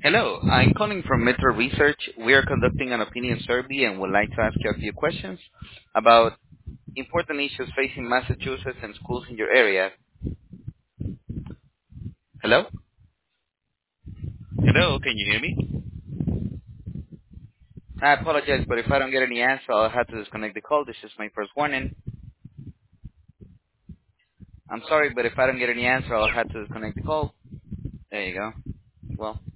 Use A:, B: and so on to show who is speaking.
A: Hello, I'm calling from Metro Research. We are conducting an opinion survey and would like to ask you a few questions about important issues facing Massachusetts and schools in your area. Hello? Hello, can you hear me? I apologize, but if I don't get any answer, I'll have to disconnect the call. This is my first warning. I'm sorry, but if I don't get any answer, I'll have to disconnect the call. There you go. Well.